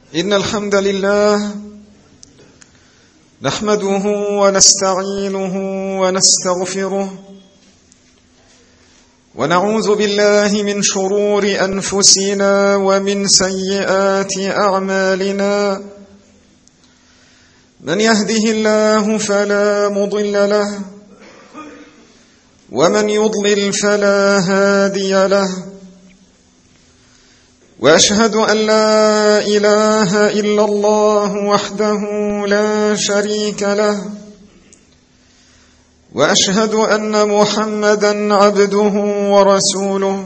إن الحمد لله نحمده ونستعينه ونستغفره ونعوذ بالله من شرور أنفسنا ومن سيئات أعمالنا. من يهده الله فلا مضل له ومن يضلل فلا هادي له، وأشهد أن لا إله إلا الله وحده لا شريك له، وأشهد أن محمدًا عبده ورسوله.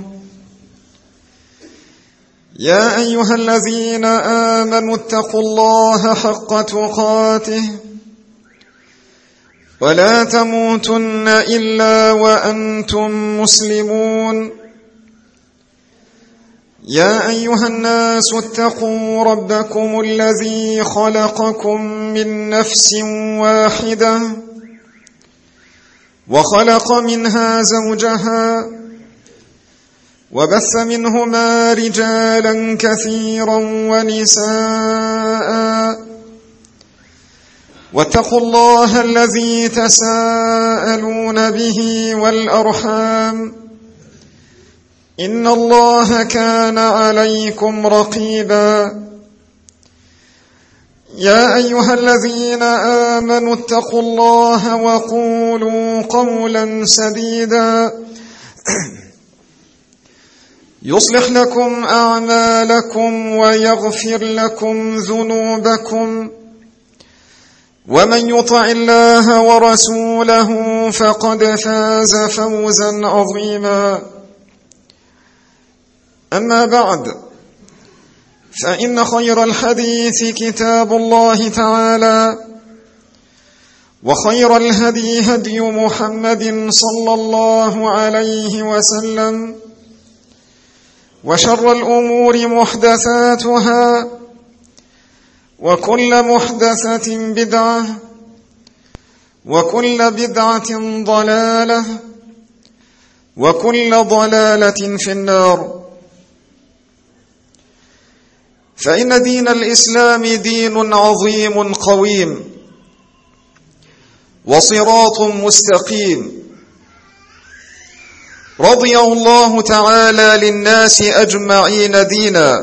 يا أيها الذين آمنوا اتقوا الله حق تقاته ولا تموتن إلا وأنتم مسلمون. يا أيها الناس اتقوا ربكم الذي خلقكم من نفس واحدة وخلق منها زوجها وبث منهما رجالا كثيرا ونساء، واتقوا الله الذي تساءلون به والأرحام، إن الله كان عليكم رقيبا. يا أيها الذين آمنوا اتقوا الله وقولوا قولا سديدا يصلح لكم أعمالكم ويغفر لكم ذنوبكم، ومن يطع الله ورسوله فقد فاز فوزا عظيما. أما بعد، فإن خير الحديث كتاب الله تعالى، وخير الهدي هدي محمد صلى الله عليه وسلم، وشر الأمور محدثاتها، وكل محدثة بدعة، وكل بدعة ضلالة، وكل ضلالة في النار. فإن دين الإسلام دين عظيم قويم وصراط مستقيم، رضيه الله تعالى للناس أجمعين دينا،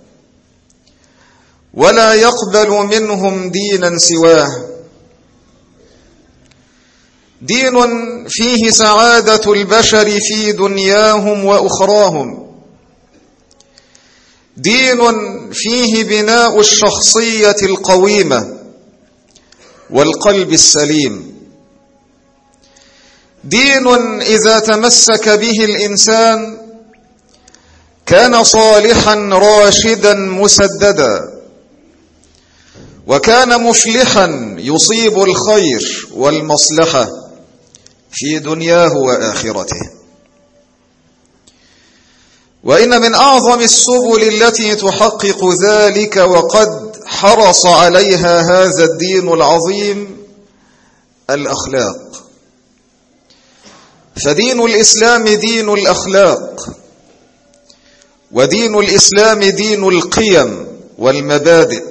ولا يقبل منهم دينا سواه. دين فيه سعادة البشر في دنياهم وأخراهم، دين فيه بناء الشخصية القويمة والقلب السليم، دين إذا تمسك به الإنسان كان صالحا راشدا مسددا، وكان مفلحا يصيب الخير والمصلحة في دنياه وآخرته. وإن من أعظم السبل التي تحقق ذلك، وقد حرص عليها هذا الدين العظيم، الأخلاق. فدين الإسلام دين الأخلاق، ودين الإسلام دين القيم والمبادئ.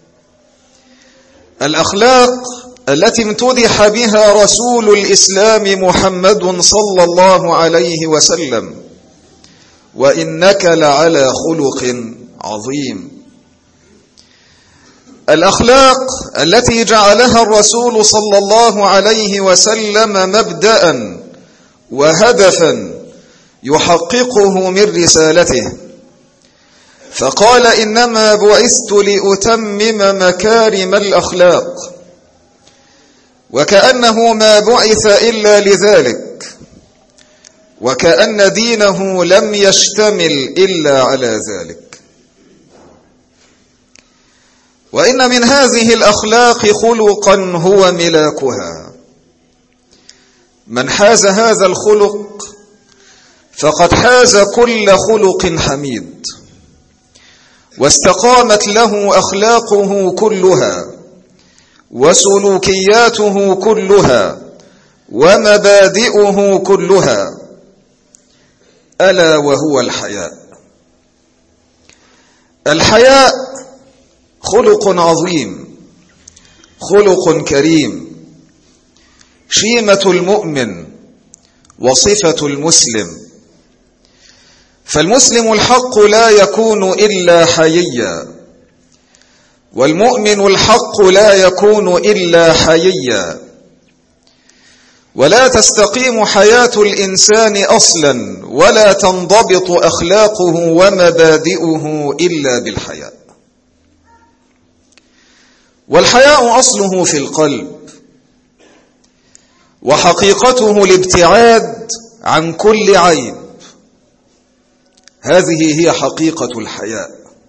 الأخلاق التي امتدح بها رسول الإسلام محمد صلى الله عليه وسلم: وإنك لعلى خلق عظيم. الأخلاق التي جعلها الرسول صلى الله عليه وسلم مبدأ وهدفا يحققه من رسالته، فقال: إنما بعثت لأتمم مكارم الأخلاق، وكأنه ما بعث إلا لذلك، وكأن دينه لم يشتمل إلا على ذلك. وإن من هذه الأخلاق خلقا هو ملاكها، من حاز هذا الخلق فقد حاز كل خلق حميد، واستقامت له أخلاقه كلها وسلوكياته كلها ومبادئه كلها، ألا وهو الحياء. الحياء خلق عظيم، خلق كريم، شيمة المؤمن وصفة المسلم. فالمسلم الحق لا يكون إلا حييا، والمؤمن الحق لا يكون إلا حييا، ولا تستقيم حياة الإنسان أصلا ولا تنضبط أخلاقه ومبادئه إلا بالحياء. والحياء أصله في القلب، وحقيقته الابتعاد عن كل عيب. هذه هي حقيقة الحياء.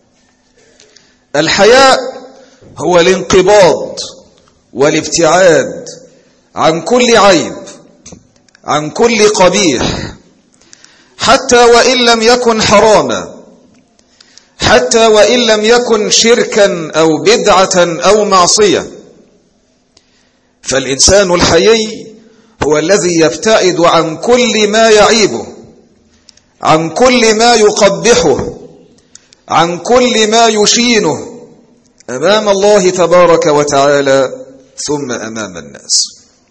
الحياء هو الانقباض والابتعاد عن كل عيب، عن كل قبيح، حتى وإن لم يكن حراما، حتى وإن لم يكن شركا أو بدعة أو معصية. فالإنسان الحيي هو الذي يبتعد عن كل ما يعيبه، عن كل ما يقبحه، عن كل ما يشينه أمام الله تبارك وتعالى ثم أمام الناس.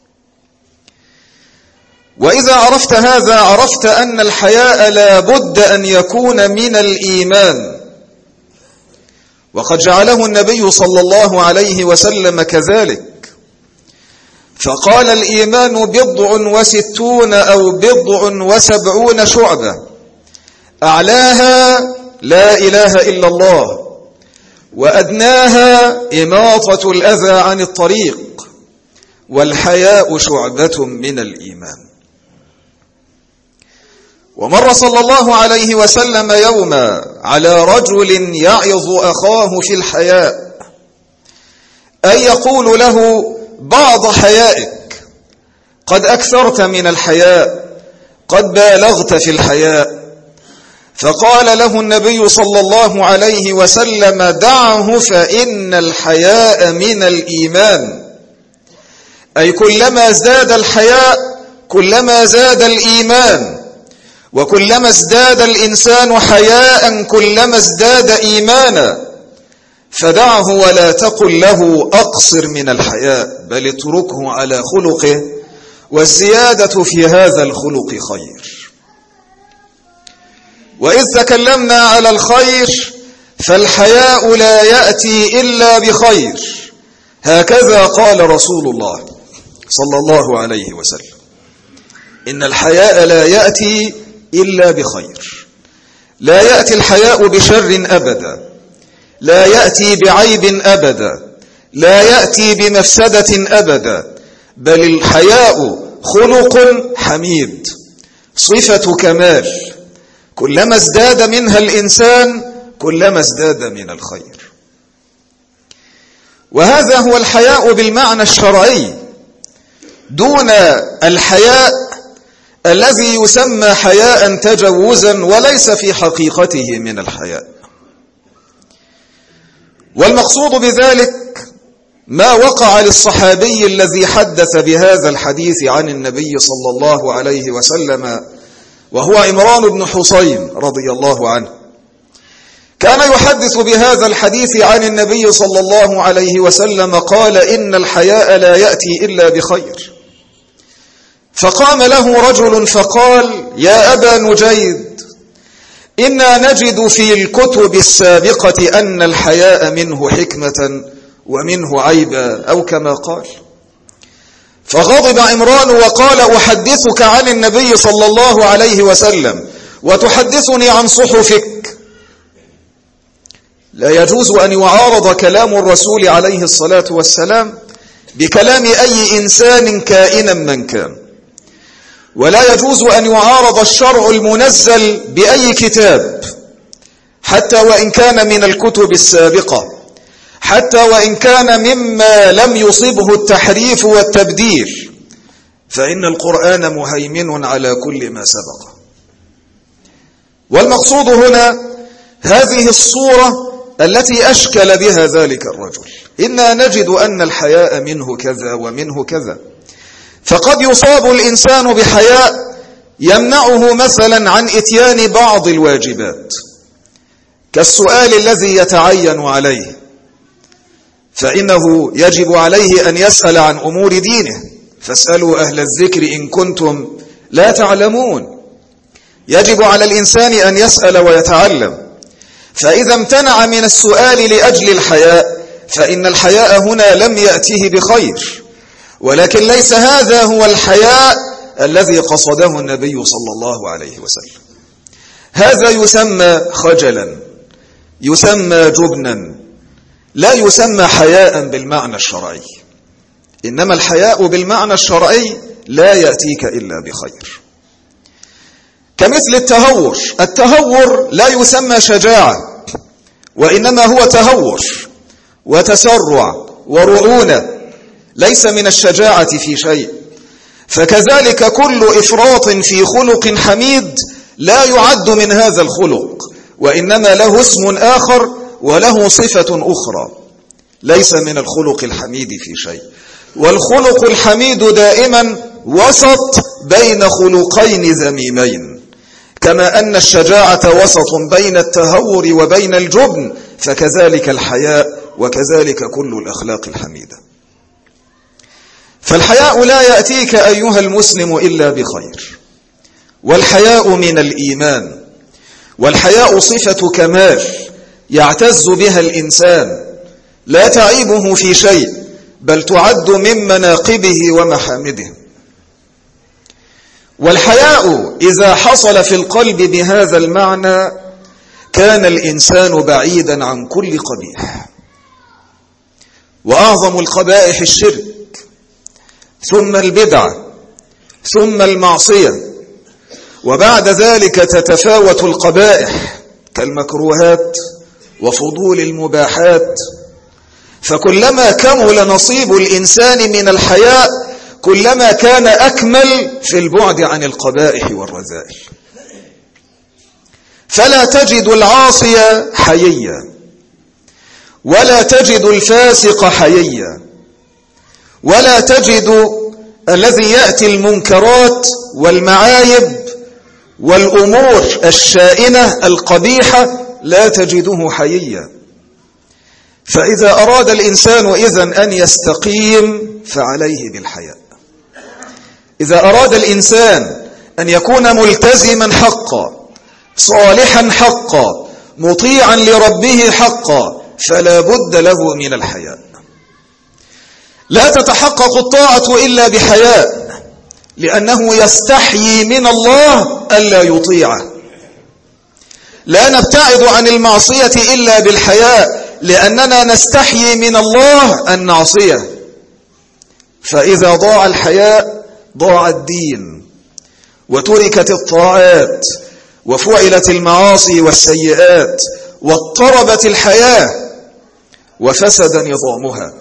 وإذا عرفت هذا عرفت أن الحياء لا بد أن يكون من الإيمان، وقد جعله النبي صلى الله عليه وسلم كذلك، فقال الإيمان 60 أو 70 شعبة، أعلاها لا إله إلا الله، وأدناها إماطة الأذى عن الطريق، والحياء شعبة من الإيمان. ومر صلى الله عليه وسلم يوما على رجل يعظ أخاه في الحياء، أي يقول له بعض حيائك، قد أكثرت من الحياء، قد بالغت في الحياء. فقال له النبي صلى الله عليه وسلم دعه فإن الحياء من الإيمان، أي كلما زاد الحياء كلما زاد الإيمان، وكلما ازداد الإنسان حياء كلما ازداد إيمانا. فدعه ولا تقل له أقصر من الحياء، بل اتركه على خلقه، والزيادة في هذا الخلق خير. وإذ تكلمنا على الخير فالحياء لا يأتي إلا بخير، هكذا قال رسول الله صلى الله عليه وسلم: إن الحياء لا يأتي إلا بخير. لا يأتي الحياء بشر أبدا، لا يأتي بعيب أبدا، لا يأتي بمفسدة أبدا، بل الحياء خلق حميد، صفة كمال، كلما ازداد منها الإنسان كلما ازداد من الخير. وهذا هو الحياء بالمعنى الشرعي، دون الحياء الذي يسمى حياء تجوزا وليس في حقيقته من الحياء. والمقصود بذلك ما وقع للصحابي الذي حدث بهذا الحديث عن النبي صلى الله عليه وسلم، وهو عمران بن حسين رضي الله عنه. كان يحدث بهذا الحديث عن النبي صلى الله عليه وسلم، قال: إن الحياء لا يأتي إلا بخير. فقام له رجل فقال: يا أبا نجيد، إنا نجد في الكتب السابقة أن الحياء منه حكمة ومنه عيبا، أو كما قال. فغضب عمران وقال: أحدثك عن النبي صلى الله عليه وسلم وتحدثني عن صحفك؟ لا يجوز أن يعارض كلام الرسول عليه الصلاة والسلام بكلام أي إنسان كائنا من كان، ولا يجوز أن يعارض الشرع المنزل بأي كتاب، حتى وإن كان من الكتب السابقة، حتى وإن كان مما لم يصبه التحريف والتبديل، فإن القرآن مهيمن على كل ما سبق. والمقصود هنا هذه الصورة التي أشكل بها ذلك الرجل: إنا نجد أن الحياء منه كذا ومنه كذا. فقد يصاب الإنسان بحياء يمنعه مثلا عن إتيان بعض الواجبات، كالسؤال الذي يتعين عليه، فإنه يجب عليه أن يسأل عن أمور دينه، فاسألوا أهل الذكر إن كنتم لا تعلمون. يجب على الإنسان أن يسأل ويتعلم، فإذا امتنع من السؤال لأجل الحياء فإن الحياء هنا لم يأته بخير، ولكن ليس هذا هو الحياء الذي قصده النبي صلى الله عليه وسلم. هذا يسمى خجلا، يسمى جبنا، لا يسمى حياء بالمعنى الشرعي. إنما الحياء بالمعنى الشرعي لا يأتيك إلا بخير. كمثل التهور، التهور لا يسمى شجاعة، وإنما هو تهور وتسرع ورعونة، ليس من الشجاعة في شيء. فكذلك كل إفراط في خلق حميد لا يعد من هذا الخلق، وإنما له اسم آخر وله صفة أخرى، ليس من الخلق الحميد في شيء. والخلق الحميد دائما وسط بين خلقين ذميمين، كما أن الشجاعة وسط بين التهور وبين الجبن، فكذلك الحياء وكذلك كل الأخلاق الحميدة. فالحياء لا يأتيك أيها المسلم إلا بخير، والحياء من الإيمان، والحياء صفة كمال يعتز بها الإنسان، لا تعيبه في شيء، بل تعد من مناقبه ومحامده. والحياء إذا حصل في القلب بهذا المعنى كان الإنسان بعيدا عن كل قبيح. وأعظم القبائح الشرك، ثم البدعة، ثم المعصية، وبعد ذلك تتفاوت القبائح كالمكروهات وفضول المباحات. فكلما كمل نصيب الإنسان من الحياء كلما كان أكمل في البعد عن القبائح والرذائل. فلا تجد العاصي حييا، ولا تجد الفاسق حييا، ولا تجد الذي يأتي المنكرات والمعايب والأمور الشائنة القبيحة لا تجده حييا. فإذا أراد الإنسان إذن أن يستقيم فعليه بالحياء. إذا أراد الإنسان أن يكون ملتزما حقا، صالحا حقا، مطيعا لربه حقا، فلا بد له من الحياء. لا تتحقق الطاعة إلا بحياء، لأنه يستحيي من الله ألا يطيعه. لا نبتعد عن المعصية إلا بالحياء، لأننا نستحيي من الله أن نعصيه. فإذا ضاع الحياء ضاع الدين، وتركت الطاعات، وفعلت المعاصي والسيئات، واضطربت الحياة، وفسد نظامها.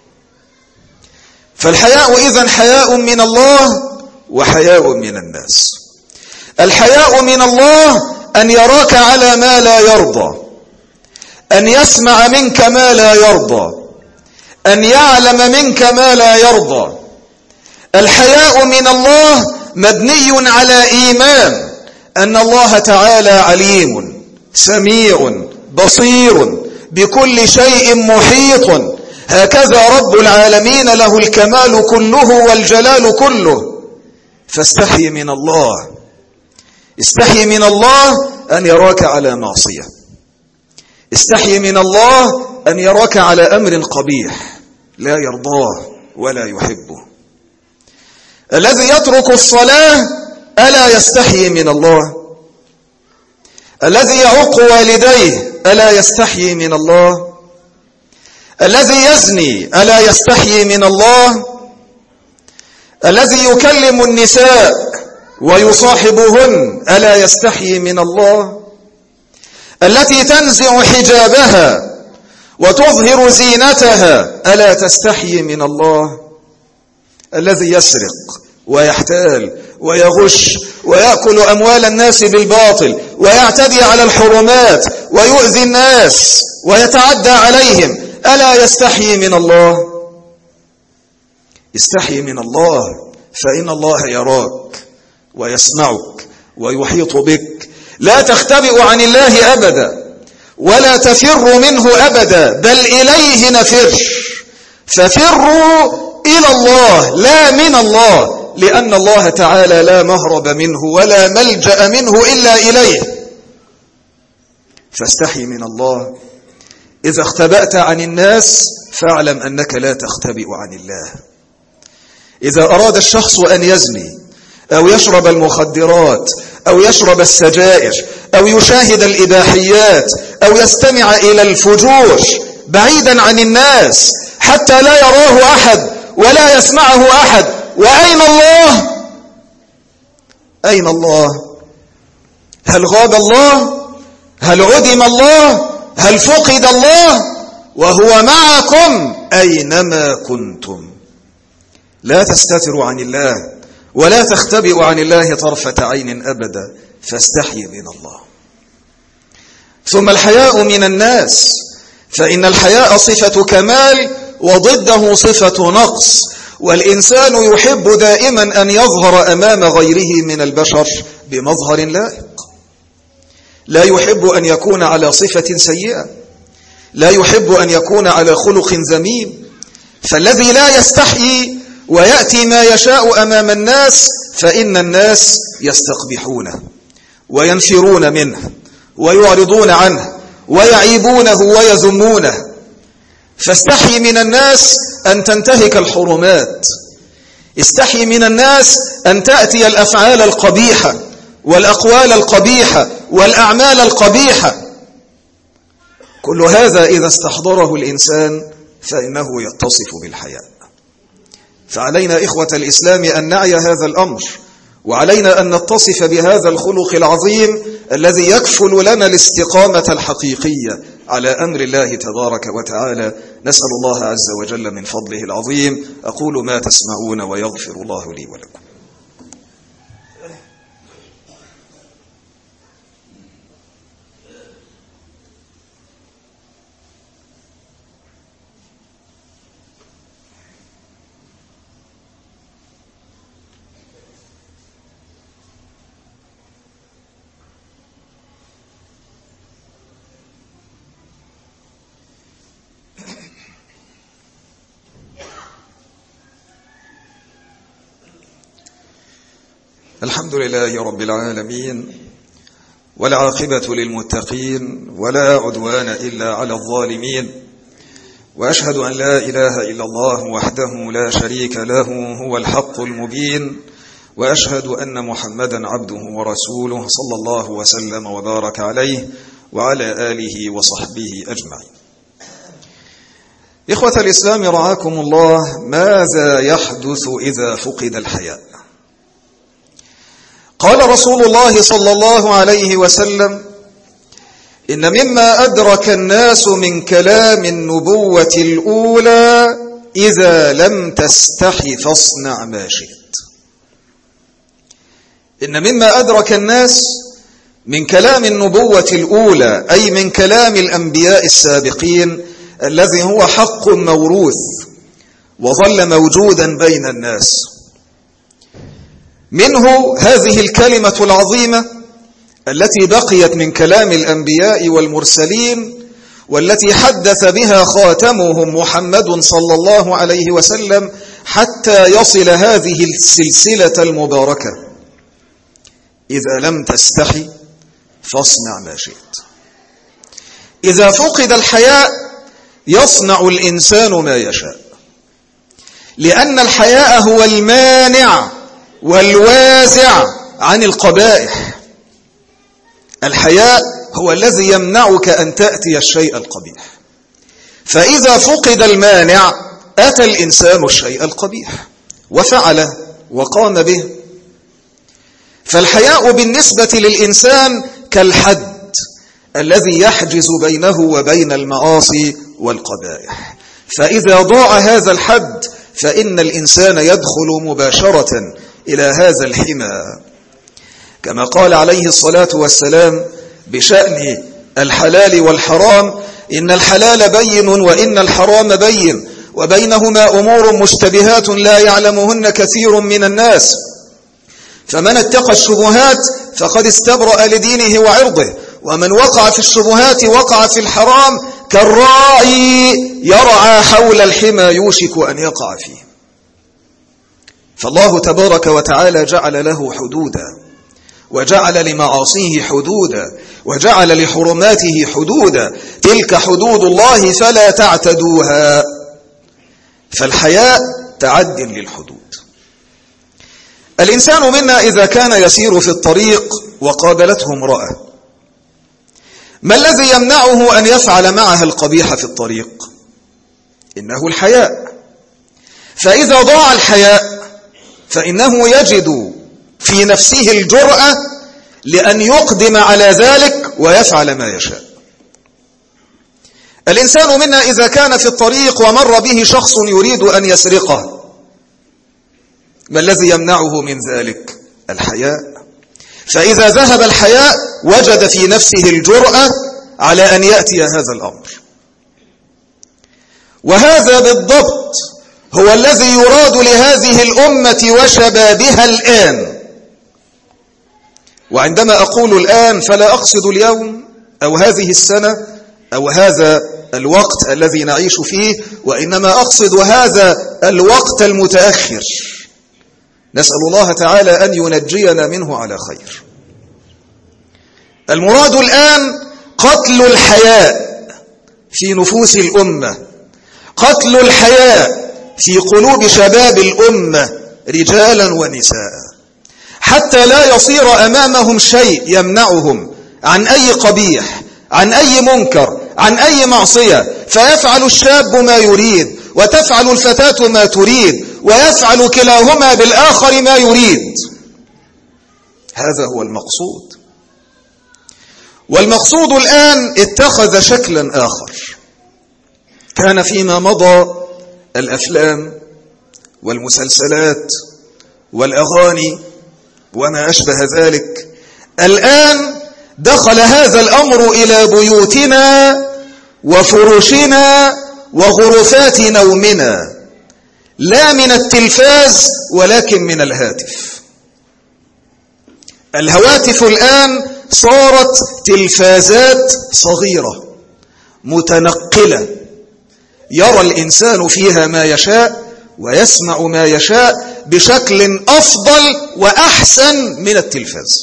فالحياء إذن حياء من الله وحياء من الناس. الحياء من الله أن يراك على ما لا يرضى، أن يسمع منك ما لا يرضى، أن يعلم منك ما لا يرضى. الحياء من الله مبني على إيمان أن الله تعالى عليم سميع بصير بكل شيء محيط. هكذا رب العالمين له الكمال كله والجلال كله. فاستحي من الله، استحي من الله أن يراك على معصية، استحي من الله أن يراك على أمر قبيح لا يرضاه ولا يحبه. الذي يترك الصلاة ألا يستحي من الله؟ الذي يعق والديه ألا يستحي من الله؟ الذي يزني ألا يستحي من الله؟ الذي يكلم النساء ويصاحبهن ألا يستحي من الله؟ التي تنزع حجابها وتظهر زينتها ألا تستحي من الله؟ الذي يسرق ويحتال ويغش ويأكل أموال الناس بالباطل ويعتدي على الحرمات ويؤذي الناس ويتعدى عليهم ألا يستحي من الله؟ استحي من الله، فإن الله يراك ويسمعك ويحيط بك. لا تختبئ عن الله أبدا، ولا تفر منه أبدا، بل إليه نفر. ففروا إلى الله لا من الله، لأن الله تعالى لا مهرب منه ولا ملجأ منه إلا إليه. فاستحي من الله. إذا اختبأت عن الناس فاعلم أنك لا تختبئ عن الله. إذا أراد الشخص أن يزني أو يشرب المخدرات أو يشرب السجائر أو يشاهد الإباحيات أو يستمع إلى الفجور بعيدا عن الناس حتى لا يراه أحد ولا يسمعه أحد، وأين الله؟ أين الله؟ هل غاب الله؟ هل عدم الله؟ هل فقد الله؟ وهو معكم أينما كنتم. لا تستتروا عن الله ولا تختبئوا عن الله طرفة عين أبدا، فاستحي من الله. ثم الحياء من الناس، فإن الحياء صفة كمال وضده صفة نقص، والإنسان يحب دائما أن يظهر أمام غيره من البشر بمظهر لائق، لا يحب أن يكون على صفة سيئة، لا يحب أن يكون على خلق ذميم. فالذي لا يستحيي ويأتي ما يشاء أمام الناس فإن الناس يستقبحونه وينفرون منه ويعرضون عنه ويعيبونه ويذمونه. فاستحي من الناس أن تنتهك الحرمات، استحي من الناس أن تأتي الأفعال القبيحة والأقوال القبيحة والأعمال القبيحة. كل هذا إذا استحضره الإنسان فإنه يتصف بالحياء. فعلينا إخوة الإسلام أن نعي هذا الأمر، وعلينا أن نتصف بهذا الخلق العظيم الذي يكفل لنا الاستقامة الحقيقية على أمر الله تبارك وتعالى. نسأل الله عز وجل من فضله العظيم. أقول ما تسمعون ويغفر الله لي ولكم. الحمد لله رب العالمين، والعاقبة للمتقين، ولا عدوان إلا على الظالمين، وأشهد أن لا إله إلا الله وحده لا شريك له هو الحق المبين، وأشهد أن محمدا عبده ورسوله صلى الله وسلم وبارك عليه وعلى آله وصحبه أجمعين. إخوة الإسلام رعاكم الله، ماذا يحدث إذا فقد الحياء؟ قال رسول الله صلى الله عليه وسلم: إن مما أدرك الناس من كلام النبوة الأولى إذا لم تستحي فاصنع ما شئت. إن مما أدرك الناس من كلام النبوة الأولى، أي من كلام الأنبياء السابقين الذي هو حق موروث وظل موجودا بين الناس، منه هذه الكلمة العظيمة التي بقيت من كلام الأنبياء والمرسلين، والتي حدث بها خاتمهم محمد صلى الله عليه وسلم حتى يصل هذه السلسلة المباركة: إذا لم تستحي فاصنع ما شئت. إذا فقد الحياء يصنع الإنسان ما يشاء، لأن الحياء هو المانع والوازع عن القبائح. الحياء هو الذي يمنعك أن تأتي الشيء القبيح، فإذا فقد المانع أتى الإنسان الشيء القبيح وفعله وقام به. فالحياء بالنسبة للإنسان كالحد الذي يحجز بينه وبين المعاصي والقبائح، فإذا ضاع هذا الحد فإن الإنسان يدخل مباشرة إلى هذا الحمى، كما قال عليه الصلاة والسلام بشأن الحلال والحرام: إن الحلال بين وإن الحرام بين وبينهما أمور مشتبهات لا يعلمهن كثير من الناس، فمن اتقى الشبهات فقد استبرأ لدينه وعرضه، ومن وقع في الشبهات وقع في الحرام كالراعي يرعى حول الحمى يوشك أن يقع فيه. فالله تبارك وتعالى جعل له حدودا، وجعل لمعاصيه حدودا، وجعل لحرماته حدودا. تلك حدود الله فلا تعتدوها. فالحياء تعد للحدود. الإنسان منا إذا كان يسير في الطريق وقابلته امرأة، ما الذي يمنعه أن يفعل معها القبيح في الطريق؟ إنه الحياء. فإذا ضاع الحياء فإنه يجد في نفسه الجرأة لأن يقدم على ذلك ويفعل ما يشاء. الإنسان منا إذا كان في الطريق ومر به شخص يريد أن يسرقه، ما الذي يمنعه من ذلك؟ الحياء. فإذا ذهب الحياء وجد في نفسه الجرأة على أن يأتي هذا الأمر. وهذا بالضبط هو الذي يراد لهذه الأمة وشبابها الآن. وعندما أقول الآن فلا أقصد اليوم أو هذه السنة أو هذا الوقت الذي نعيش فيه، وإنما أقصد هذا الوقت المتأخر. نسأل الله تعالى أن ينجينا منه على خير. المراد الآن قتل الحياء في نفوس الأمة، قتل الحياء في قلوب شباب الأمة رجالا ونساء، حتى لا يصير أمامهم شيء يمنعهم عن أي قبيح، عن أي منكر، عن أي معصية، فيفعل الشاب ما يريد وتفعل الفتاة ما تريد ويفعل كلاهما بالآخر ما يريد. هذا هو المقصود. والمقصود الآن اتخذ شكلا آخر. كان فيما مضى الأفلام والمسلسلات والأغاني وما أشبه ذلك. الآن دخل هذا الأمر إلى بيوتنا وفرشنا وغرفات نومنا، لا من التلفاز ولكن من الهاتف. الهواتف الآن صارت تلفازات صغيرة متنقلة، يرى الإنسان فيها ما يشاء ويسمع ما يشاء بشكل أفضل وأحسن من التلفاز.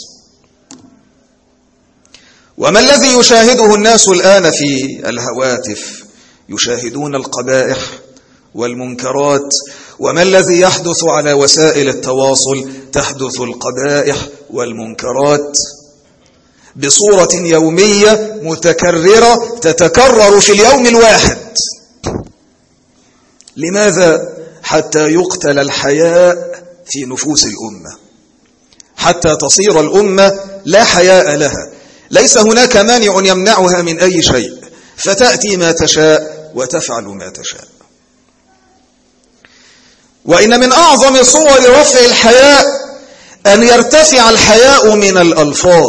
وما الذي يشاهده الناس الآن في الهواتف؟ يشاهدون القبائح والمنكرات. وما الذي يحدث على وسائل التواصل؟ تحدث القبائح والمنكرات بصورة يومية متكررة تتكرر في اليوم الواحد. لماذا؟ حتى يقتل الحياء في نفوس الأمة، حتى تصير الأمة لا حياء لها، ليس هناك مانع يمنعها من أي شيء، فتأتي ما تشاء وتفعل ما تشاء. وإن من أعظم صور رفع الحياء أن يرتفع الحياء من الألفاظ.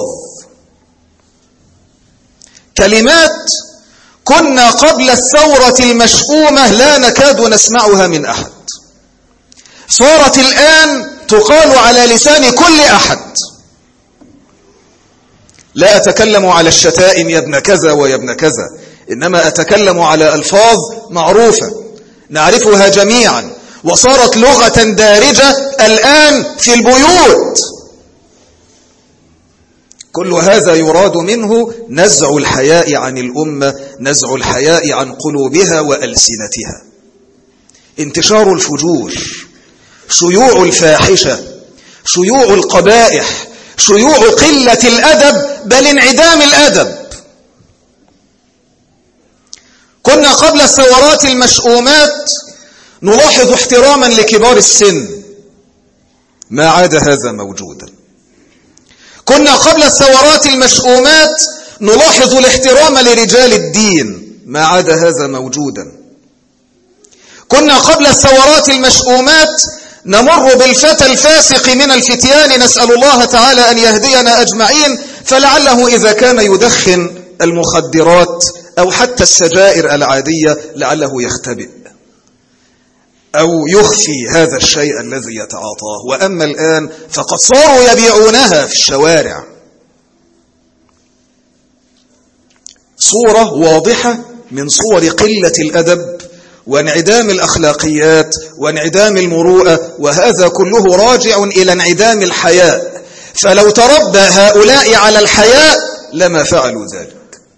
كلمات كنا قبل الثورة المشؤومة لا نكاد نسمعها من أحد، صارت الآن تقال على لسان كل أحد. لا أتكلم على الشتائم يا ابن كذا ويا ابن كذا، إنما أتكلم على ألفاظ معروفة نعرفها جميعا، وصارت لغة دارجة الآن في البيوت. كل هذا يراد منه نزع الحياء عن الأمة، نزع الحياء عن قلوبها وألسنتها. انتشار الفجور، شيوع الفاحشة، شيوع القبائح، شيوع قلة الأدب، بل انعدام الأدب. كنا قبل الثورات المشؤومات نلاحظ احتراما لكبار السن، ما عاد هذا موجودا. كنا قبل الثورات المشؤومات نلاحظ الاحترام لرجال الدين، ما عاد هذا موجودا. كنا قبل الثورات المشؤومات نمر بالفتى الفاسق من الفتيان، نسأل الله تعالى أن يهدينا أجمعين، فلعله إذا كان يدخن المخدرات أو حتى السجائر العادية لعله يختبئ أو يخفي هذا الشيء الذي يتعاطاه. وأما الآن فقد صاروا يبيعونها في الشوارع. صورة واضحة من صور قلة الأدب وانعدام الأخلاقيات وانعدام المروءة، وهذا كله راجع إلى انعدام الحياء. فلو تربى هؤلاء على الحياء لما فعلوا ذلك.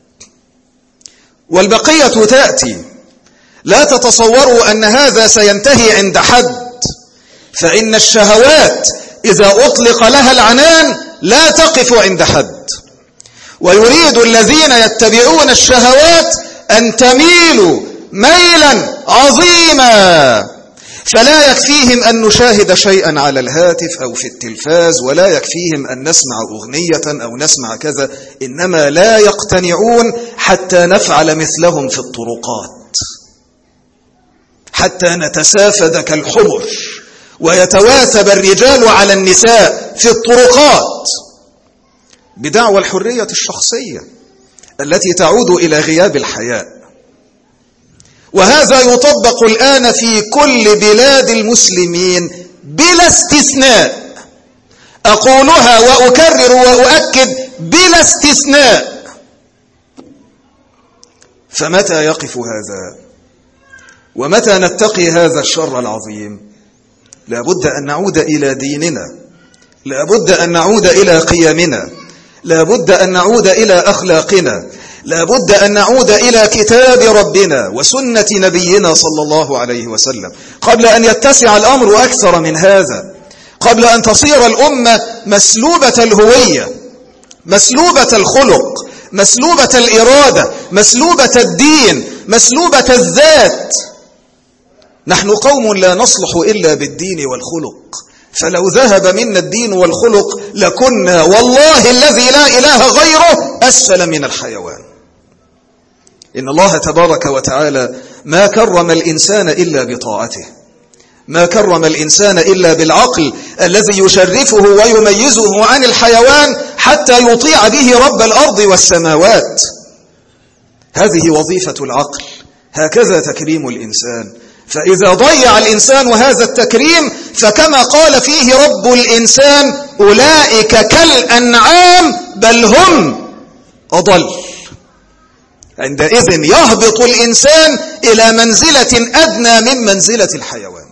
والبقية تأتي. لا تتصوروا أن هذا سينتهي عند حد، فإن الشهوات إذا أطلق لها العنان لا تقف عند حد. ويريد الذين يتبعون الشهوات أن تميلوا ميلا عظيما، فلا يكفيهم أن نشاهد شيئا على الهاتف أو في التلفاز، ولا يكفيهم أن نسمع أغنية أو نسمع كذا، إنما لا يقتنعون حتى نفعل مثلهم في الطرقات، حتى نتسافد كالحمر ويتواثب الرجال على النساء في الطرقات بدعوى الحرية الشخصية التي تعود إلى غياب الحياء. وهذا يطبق الآن في كل بلاد المسلمين بلا استثناء، أقولها وأكرر وأؤكد بلا استثناء. فمتى يقف هذا؟ ومتى نتقي هذا الشر العظيم؟ لابد أن نعود إلى ديننا، لابد أن نعود إلى قيمنا، لابد أن نعود إلى أخلاقنا، لابد أن نعود إلى كتاب ربنا وسنة نبينا صلى الله عليه وسلم، قبل أن يتسع الأمر أكثر من هذا، قبل أن تصير الأمة مسلوبة الهوية، مسلوبة الخلق، مسلوبة الإرادة، مسلوبة الدين، مسلوبة الذات. نحن قوم لا نصلح إلا بالدين والخلق، فلو ذهب منا الدين والخلق لكنا والله الذي لا إله غيره أسفل من الحيوان. إن الله تبارك وتعالى ما كرم الإنسان إلا بطاعته، ما كرم الإنسان إلا بالعقل الذي يشرفه ويميزه عن الحيوان حتى يطيع به رب الأرض والسماوات. هذه وظيفة العقل، هكذا تكريم الإنسان. فإذا ضيع الإنسان هذا التكريم فكما قال فيه رب الإنسان أولئك كالأنعام بل هم أضل. عندئذ يهبط الإنسان إلى منزلة أدنى من منزلة الحيوان.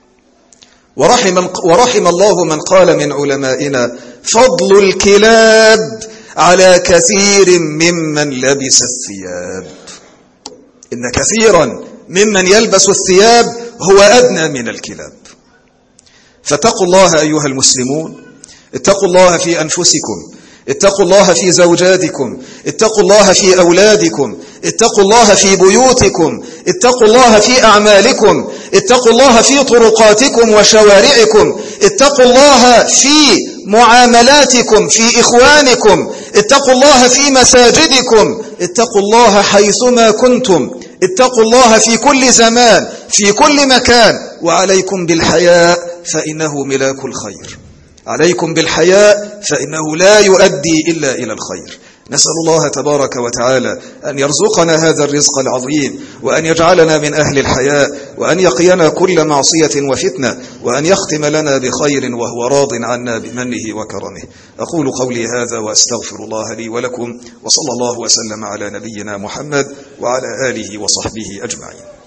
ورحم الله من قال من علمائنا فضل الكلاب على كثير ممن لبس الثياب. إن كثيرا ممن يلبس الثياب هو أدنى من الكلاب. فاتقوا الله أيها المسلمون، اتقوا الله في أنفسكم، اتقوا الله في زوجاتكم، اتقوا الله في أولادكم، اتقوا الله في بيوتكم، اتقوا الله في أعمالكم، اتقوا الله في طرقاتكم وشوارعكم، اتقوا الله في معاملاتكم في إخوانكم، اتقوا الله في مساجدكم، اتقوا الله حيثما كنتم، اتقوا الله في كل زمان في كل مكان. وعليكم بالحياء فإنه ملاك الخير، عليكم بالحياء فإنه لا يؤدي إلا إلى الخير. نسأل الله تبارك وتعالى أن يرزقنا هذا الرزق العظيم، وأن يجعلنا من أهل الحياء، وأن يقينا كل معصية وفتنة، وأن يختم لنا بخير وهو راض عنا بمنه وكرمه. أقول قولي هذا وأستغفر الله لي ولكم، وصلى الله وسلم على نبينا محمد وعلى آله وصحبه أجمعين.